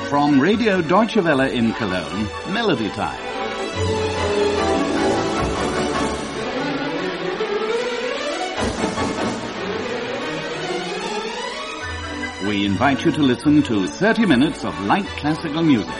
From Radio Deutsche Welle in Cologne, Melody Time. We invite you to listen to 30 minutes of light classical music.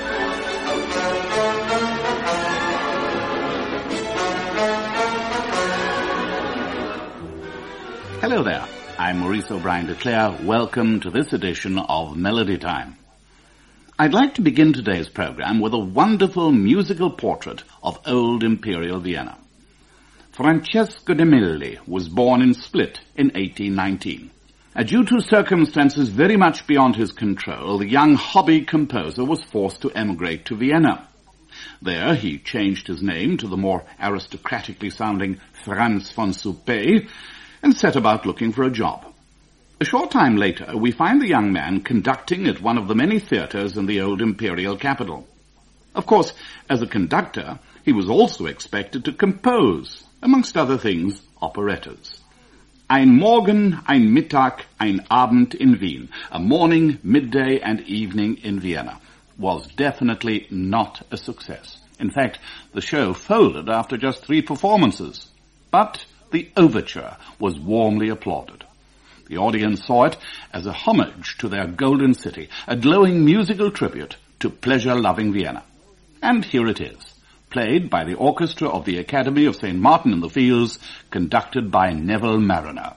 Hello there, I'm Maurice O'Brien de Clare. Welcome to this edition of Melody Time. I'd like to begin today's program with a wonderful musical portrait of old Imperial Vienna. Francesco de Milli was born in Split in 1819. Due to circumstances very much beyond his control, the young hobby composer was forced to emigrate to Vienna. There he changed his name to the more aristocratically sounding Franz von Suppé and set about looking for a job. A short time later, we find the young man conducting at one of the many theaters in the old imperial capital. Of course, as a conductor, he was also expected to compose, amongst other things, operettas. Ein Morgen, ein Mittag, ein Abend in Wien. A morning, midday, and evening in Vienna was definitely not a success. In fact, the show folded after just 3 performances. But the overture was warmly applauded. The audience saw it as a homage to their golden city, a glowing musical tribute to pleasure-loving Vienna. And here it is, played by the orchestra of the Academy of St. Martin in the Fields, conducted by Neville Marriner.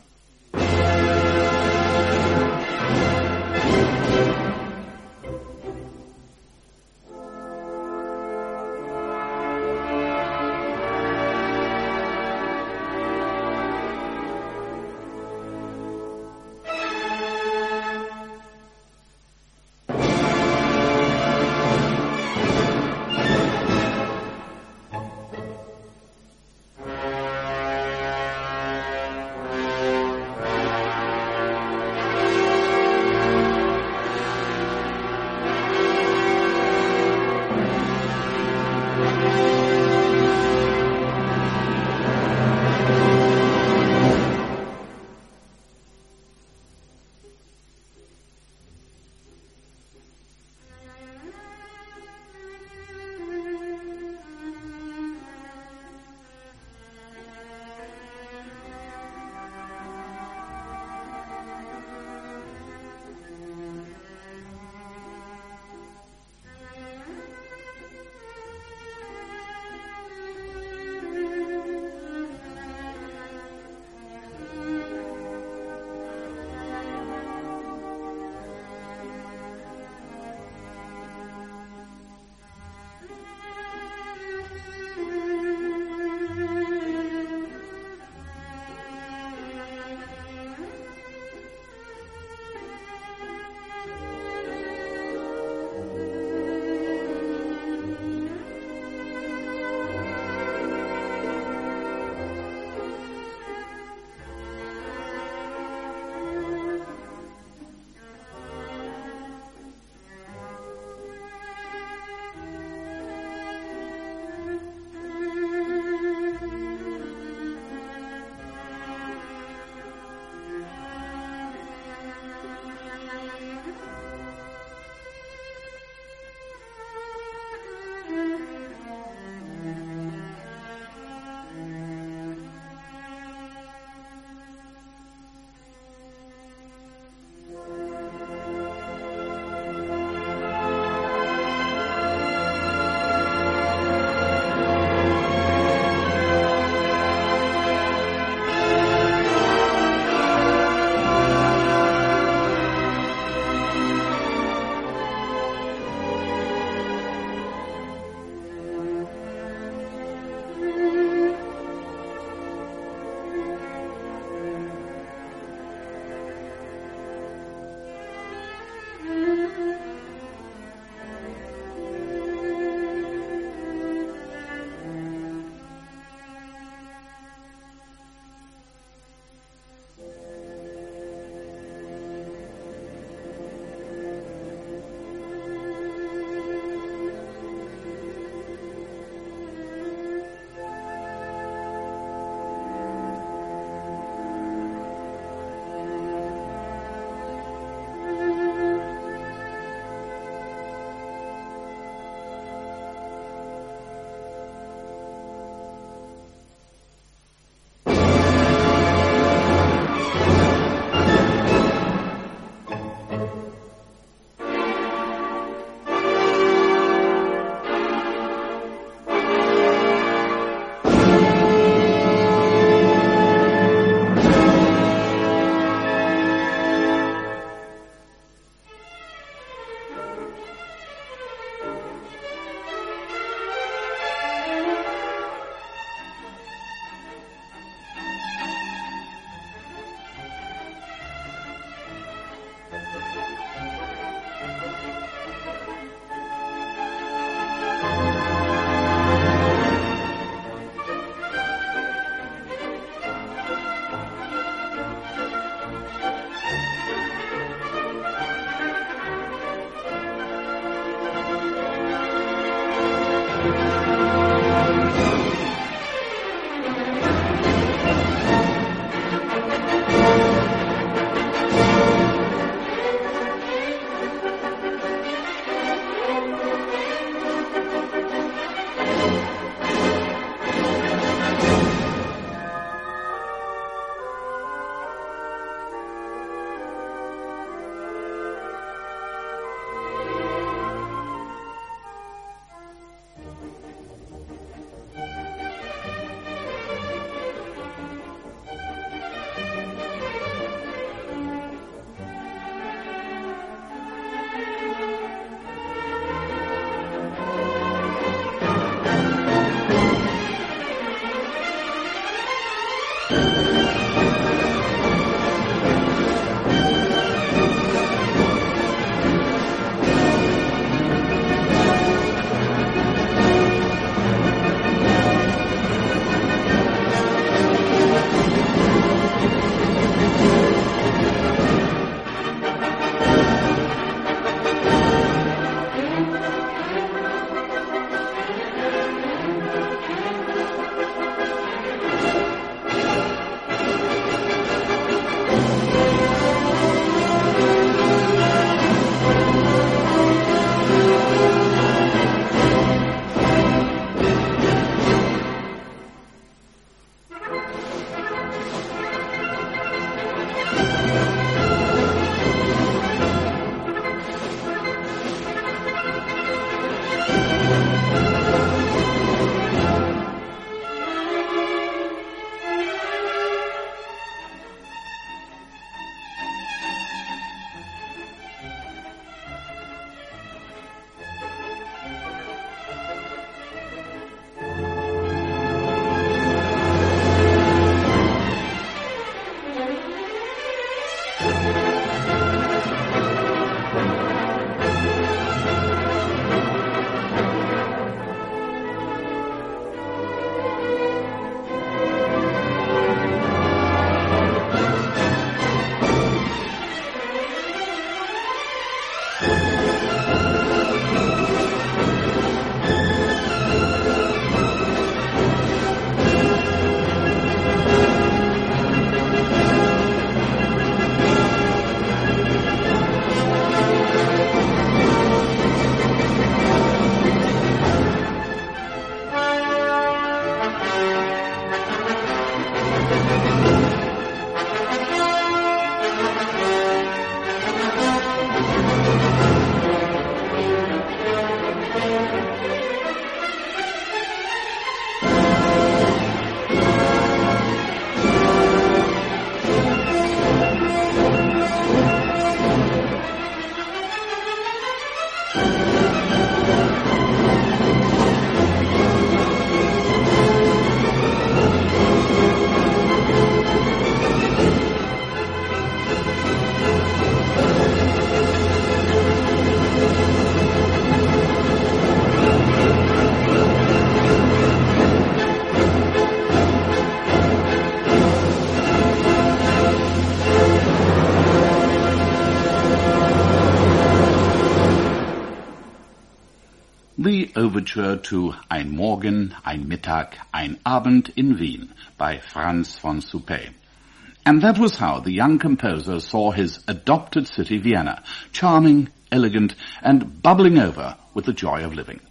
The overture to Ein Morgen, ein Mittag, ein Abend in Wien by Franz von Suppé. And that was how the young composer saw his adopted city, Vienna, charming, elegant, and bubbling over with the joy of living.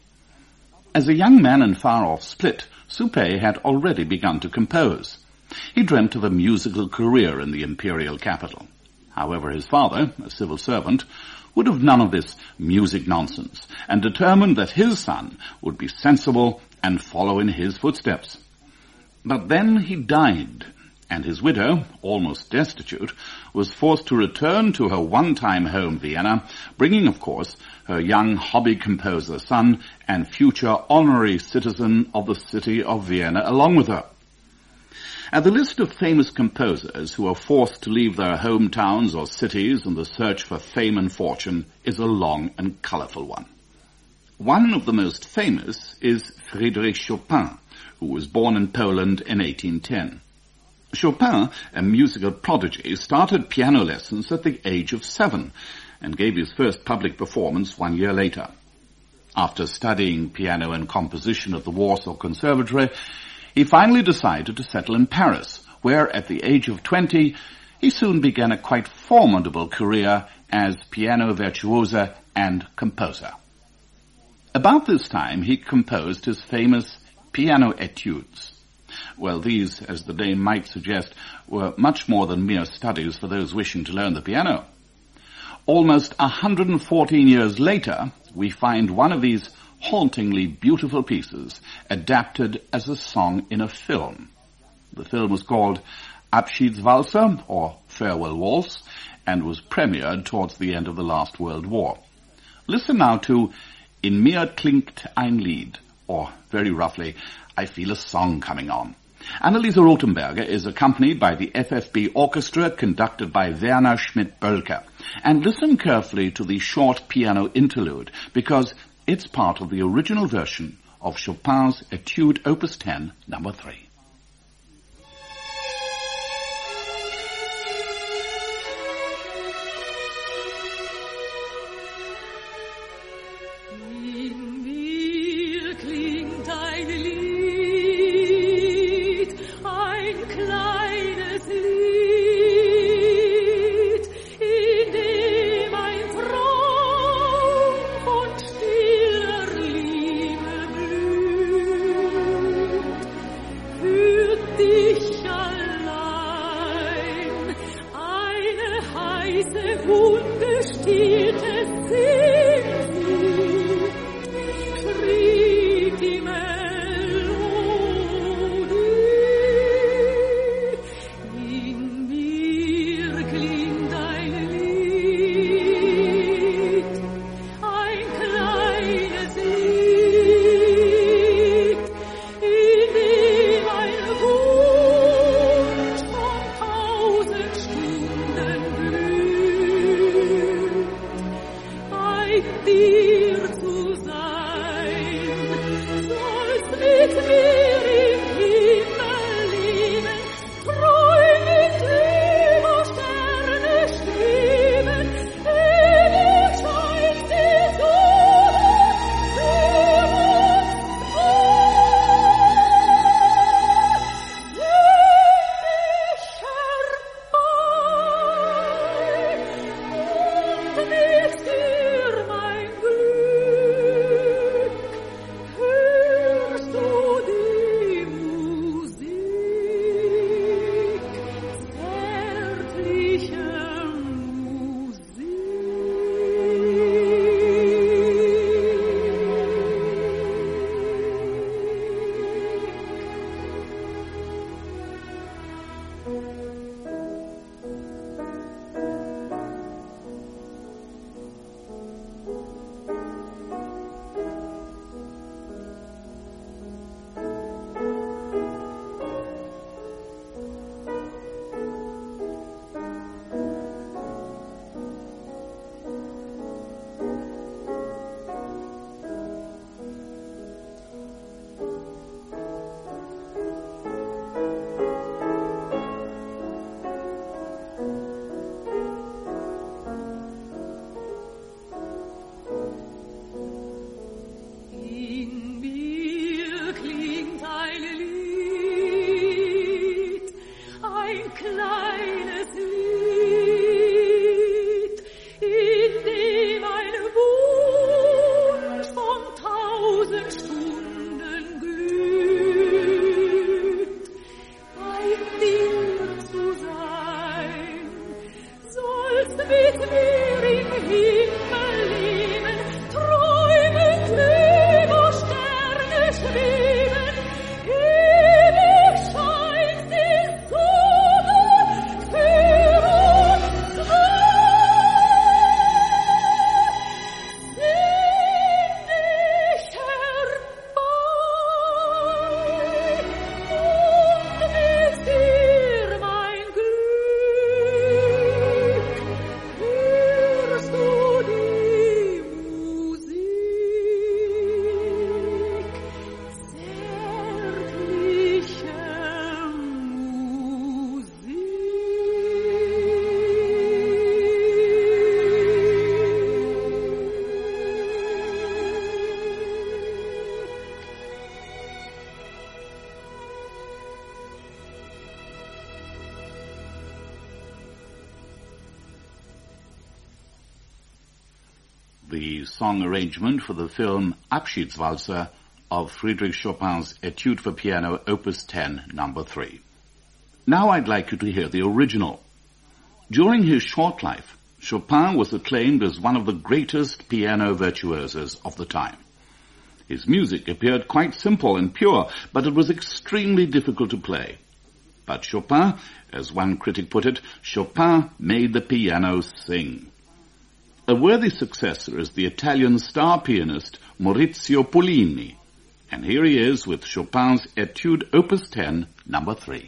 As a young man in far-off Split, Suppé had already begun to compose. He dreamt of a musical career in the imperial capital. However, his father, a civil servant, would have none of this music nonsense, and determined that his son would be sensible and follow in his footsteps. But then he died, and his widow, almost destitute, was forced to return to her one-time home, Vienna, bringing, of course, her young hobby composer son and future honorary citizen of the city of Vienna along with her. And the list of famous composers who are forced to leave their hometowns or cities in the search for fame and fortune is a long and colorful one. One of the most famous is Frédéric Chopin, who was born in Poland in 1810. Chopin, a musical prodigy, started piano lessons at the age of 7 and gave his first public performance 1 year later. After studying piano and composition at the Warsaw Conservatory, he finally decided to settle in Paris, where at the age of 20, he soon began a quite formidable career as piano virtuoso and composer. About this time, he composed his famous piano etudes. Well, these, as the name might suggest, were much more than mere studies for those wishing to learn the piano. Almost 114 years later, we find one of these hauntingly beautiful pieces adapted as a song in a film. The film was called Abschiedswalzer, or Farewell Waltz, and was premiered towards the end of the last World War. Listen now to In mir klingt ein Lied, or very roughly, I feel a song coming on. Anneliese Rothenberger is accompanied by the FFB Orchestra conducted by Werner Schmidt-Bölker. And listen carefully to the short piano interlude because it's part of the original version of Chopin's Etude Opus 10, number 3. The song arrangement for the film Abschiedswalzer of Friedrich Chopin's Etude for Piano, Opus 10, number 3. Now I'd like you to hear the original. During his short life, Chopin was acclaimed as one of the greatest piano virtuosos of the time. His music appeared quite simple and pure, but it was extremely difficult to play. But Chopin, as one critic put it, Chopin made the piano sing. A worthy successor is the Italian star pianist Maurizio Pollini. And here he is with Chopin's Etude Opus 10, number 3.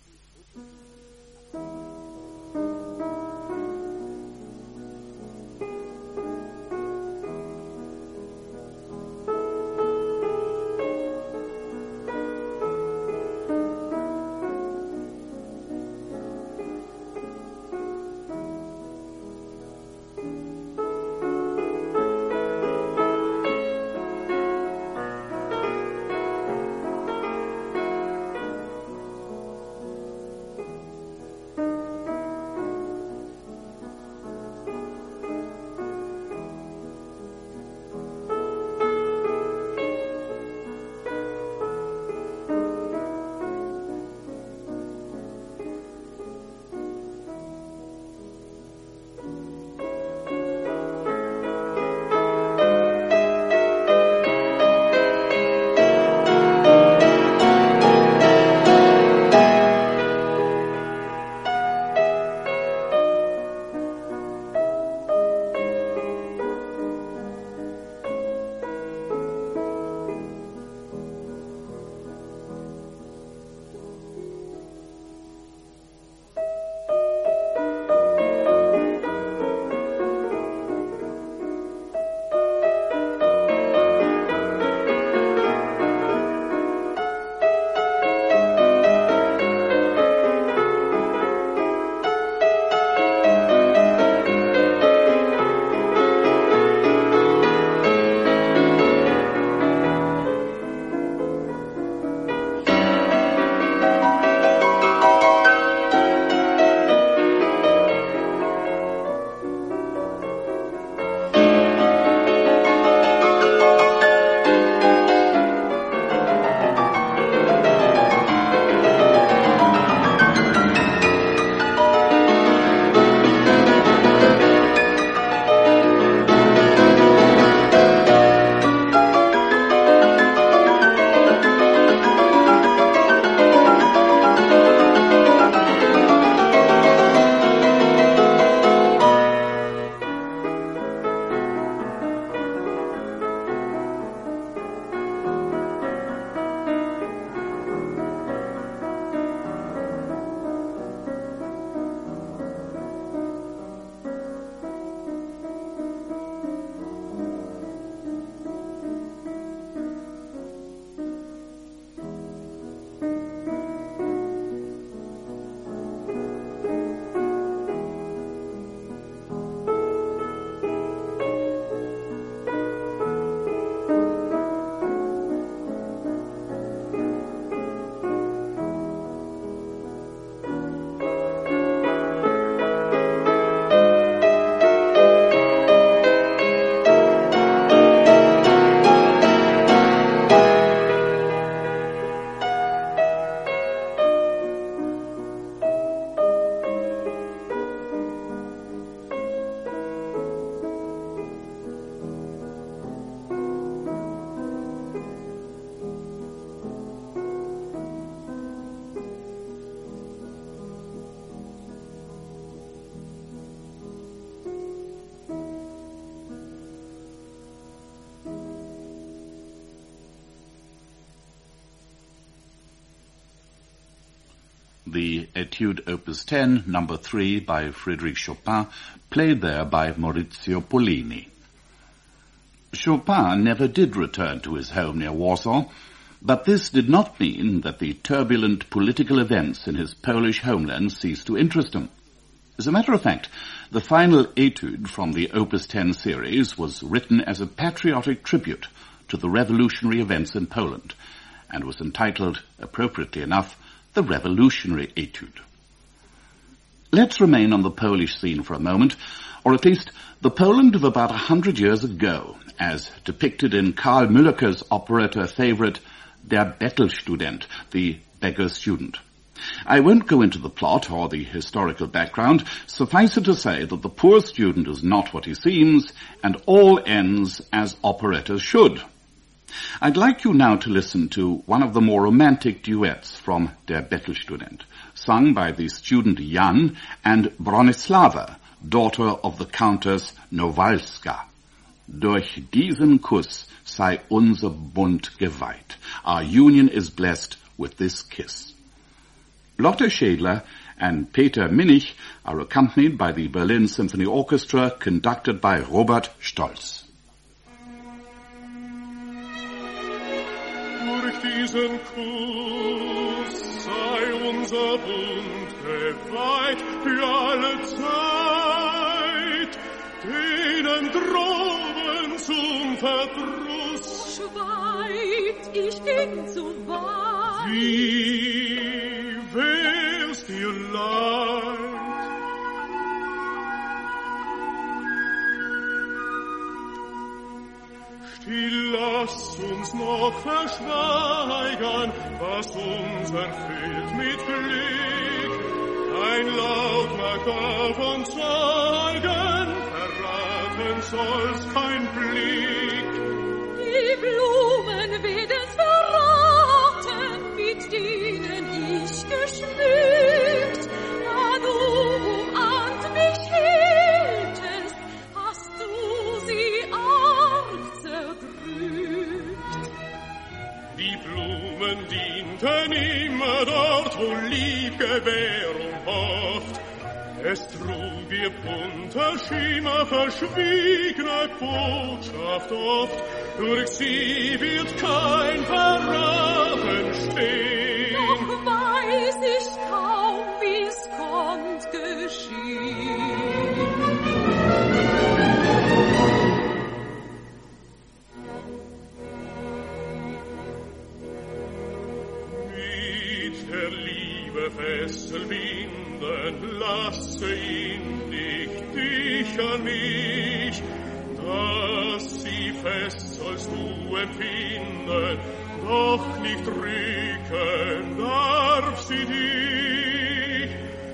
The Etude Opus 10, number 3 by Frédéric Chopin, played there by Maurizio Pollini. Chopin never did return to his home near Warsaw, but this did not mean that the turbulent political events in his Polish homeland ceased to interest him. As a matter of fact, the final etude from the Opus 10 series was written as a patriotic tribute to the revolutionary events in Poland, and was entitled, appropriately enough, The Revolutionary Etude. Let's remain on the Polish scene for a moment, or at least the Poland of about 100 years ago, as depicted in Karl Müller's operetta favorite, Der Bettelstudent, the beggar student. I won't go into the plot or the historical background. Suffice it to say that the poor student is not what he seems, and all ends as operettas should. I'd like you now to listen to one of the more romantic duets from Der Bettelstudent, sung by the student Jan and Bronislava, daughter of the Countess Nowalska. Durch diesen Kuss sei unser Bund geweiht. Our union is blessed with this kiss. Lotte Schädler and Peter Minich are accompanied by the Berlin Symphony Orchestra, conducted by Robert Stolz. Durch diesen Kuss sei unser Bund geweiht für alle Zeit, denen droben zum Verdruss. Zu weit, ich ging zu weit. Wie wär's dir leid? Still, lass uns noch verschweigern, was uns erfüllt mit Glück. Ein Laut mag davon zeugen, verraten soll's kein Blick. Die Blumen werden's verraten, mit denen ich geschmückt. Da du umarmt mich hieltest, hast du sie arg zerdrückt. Die Blumen dienten immer dort, wo Liebgewährung hofft. Es trug ihr bunter Schimmer verschwiegene Botschaft oft. Durch sie wird kein Verraten stehen. Doch weiß ich kaum, wie's konnt geschehen. Mit der Liebe Fessel binden, lasse ihn dich an mich. Dass sie fest sollst du empfinden, doch nicht drücken darf sie dich.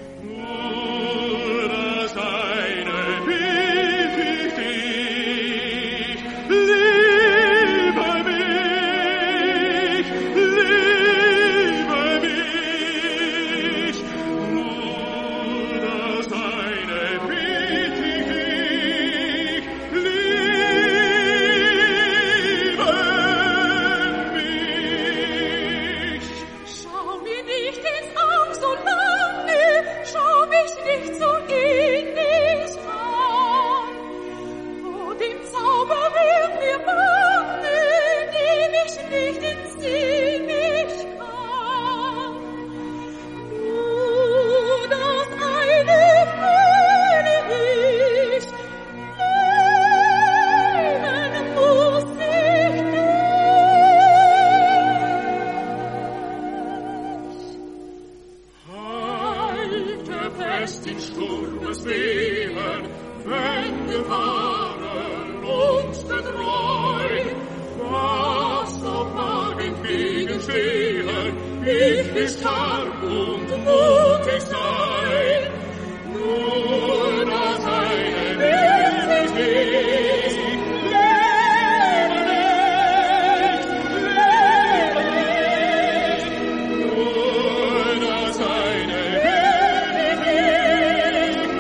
Nur das eine bitt ich dich, liebe mich, liebe mich. Nur das eine bitt ich dich, Schau mir nicht ins Auge so lange, schau mich nicht so innig an. Vor dem Zauber wird mir bange, dem ich nicht entziehen mich kann. Nur das eine fühle ich, leben muss ich nicht. Halte fest in Sturmes Wehen, wenn Gefahren uns bedrohen. Was auch mag entgegenstehen, ich will stark und mutig sein. Nur das eine will ich nicht, lebe nicht. Nur das eine will ich nicht,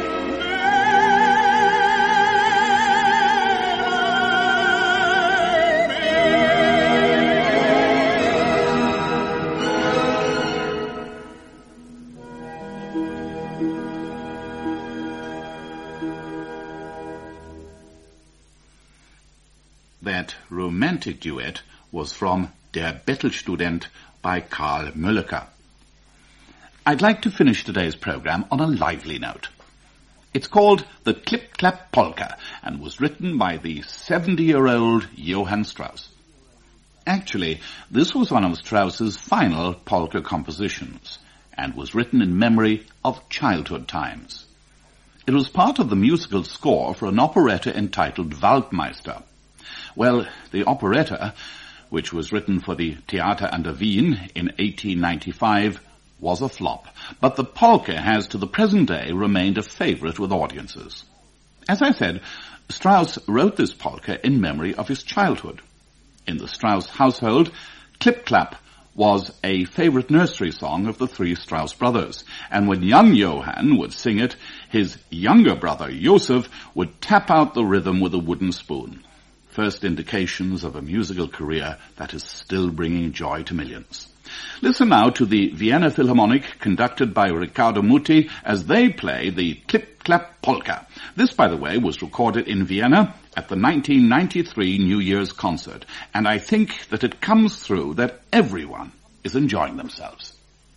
That romantic duet was from Der Bettelstudent by Karl Mölleker. I'd like to finish today's program on a lively note. It's called The Clip-Clap Polka and was written by the 70-year-old Johann Strauss. Actually, this was one of Strauss's final polka compositions and was written in memory of childhood times. It was part of the musical score for an operetta entitled Waldmeister. Well, the operetta, which was written for the Theater an der Wien in 1895, was a flop, but the polka has to the present day remained a favorite with audiences. As I said, Strauss wrote this polka in memory of his childhood. In the Strauss household, Clip-Clap was a favorite nursery song of the three Strauss brothers, and when young Johann would sing it, his younger brother Joseph would tap out the rhythm with a wooden spoon. first indications of a musical career that is still bringing joy to millions. Listen now to the Vienna Philharmonic, conducted by Riccardo Muti, as they play the Clip-Clap Polka. This, by the way, was recorded in Vienna at the 1993 New Year's concert, and I think that it comes through that everyone is enjoying themselves.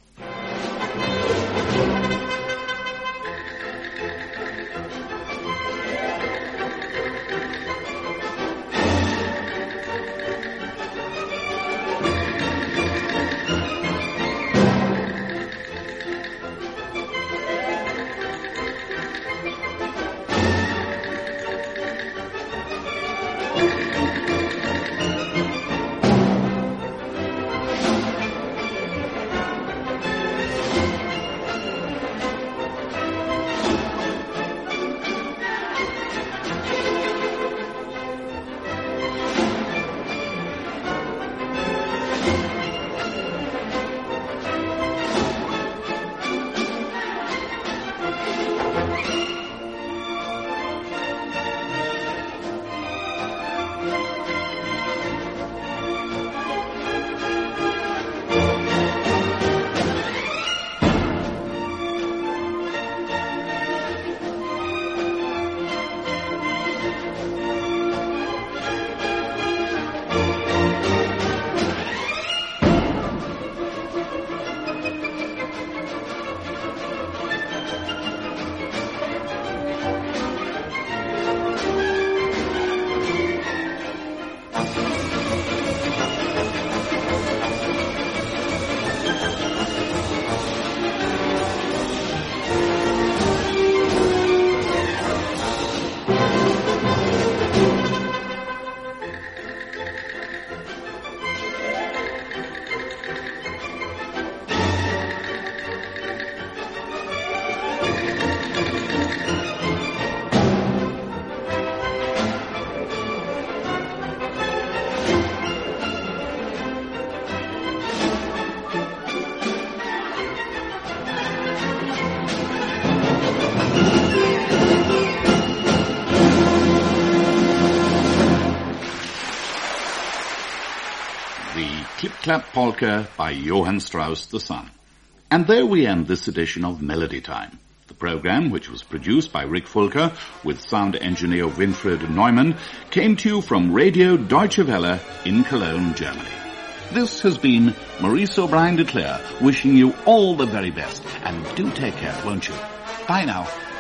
Clip-Clap Polka by Johann Strauss the Son. And there we end this edition of Melody Time, the program, which was produced by Rick Fulker with sound engineer Winfried Neumann, came to you from Radio Deutsche Welle in Cologne, Germany. This has been Maurice O'Brien de Clare, wishing you all the very best, and do take care, won't you? Bye now.